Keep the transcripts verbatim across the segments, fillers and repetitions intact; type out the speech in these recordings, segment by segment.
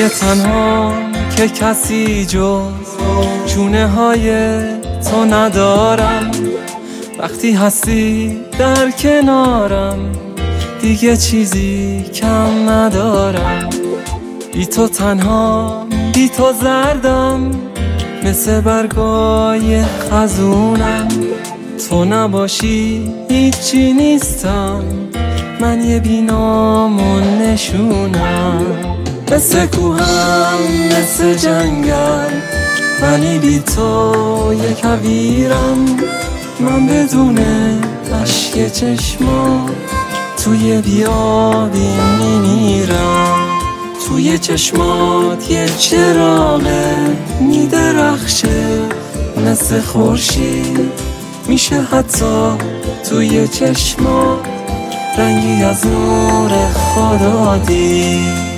دیگه تنها که کسی جز چونه های تو ندارم. وقتی هستی در کنارم دیگه چیزی کم ندارم. بی تو تنها، بی تو زردم، مثل برگای خزونم. تو نباشی هیچی نیستم، من یه بینام و نشونم. مثل کوهم، مثل جنگل، ولی بی تو یه کویرم. من بدون اشک چشمات توی بیابی میمیرم. توی چشمات یه چراغه میدرخشه مثل خورشید. میشه حتی توی چشمات رنگی از نور خدا دید.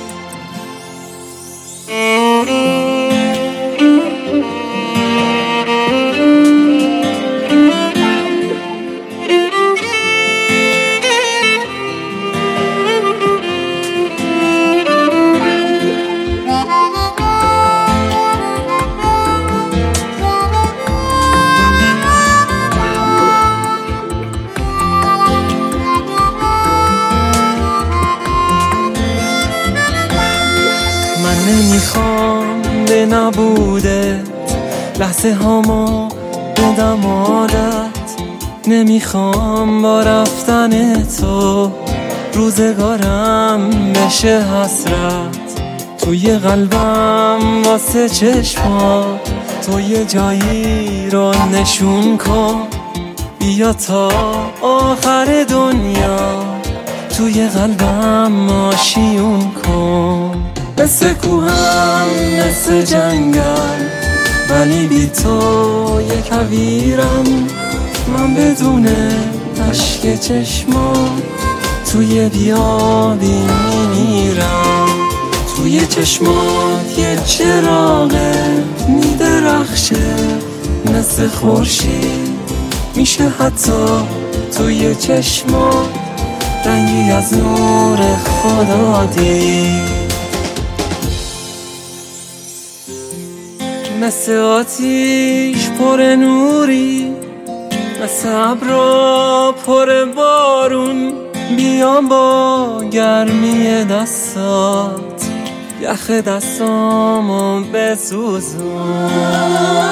نمیخوام به نبودت لحظه هامو بدم عادت. نمیخوام با رفتن تو روزگارم بشه حسرت. توی قلبم واسه چشمات تو یه جایی رو نشون کن. بیا تا آخر دنیا توی قلبم آشیون کن. مثل کوهم، مثل جنگل، ولی بی تو یه کویرم. من بدون اشک چشمات توی بیابی میمیرم. توی چشمات یه چراغه میدرخشه مثل خورشید. میشه حتی توی چشمات رنگی از نور خدا دید. مثل آتیش پر نوری، مثل ابرا پر بارون. بیا با گرمی دستات یخ دستامو بسوزون.